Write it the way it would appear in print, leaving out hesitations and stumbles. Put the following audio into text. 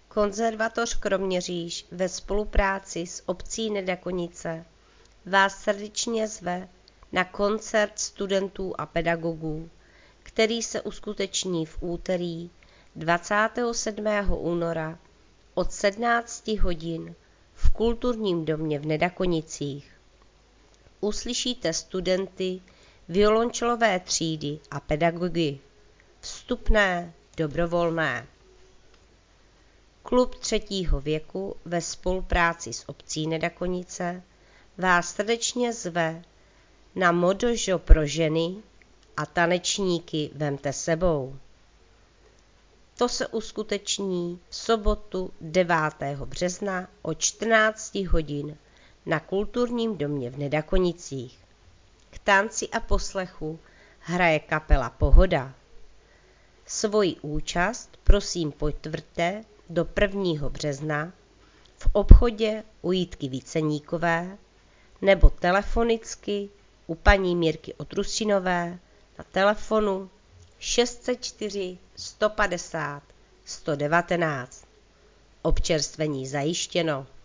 Konzervatoř Kroměříž ve spolupráci s obcí Nedakonice vás srdečně zve na koncert studentů a pedagogů, který se uskuteční v úterý 27. února od 17 hodin v Kulturním domě v Nedakonicích. Uslyšíte studenty violončelové třídy a pedagogy. Vstupné dobrovolné. Klub třetího věku ve spolupráci s obcí Nedakonice vás srdečně zve na modožo pro ženy a tanečníky vemte sebou. To se uskuteční v sobotu 9. března od 14 hodin na Kulturním domě v Nedakonicích. K tanci a poslechu hraje kapela Pohoda. Svoji účast prosím potvrďte do 1. března v obchodě u Jitky Víceníkové nebo telefonicky u paní Mirky Otrusinové na telefonu 604 150 119. Občerstvení zajištěno.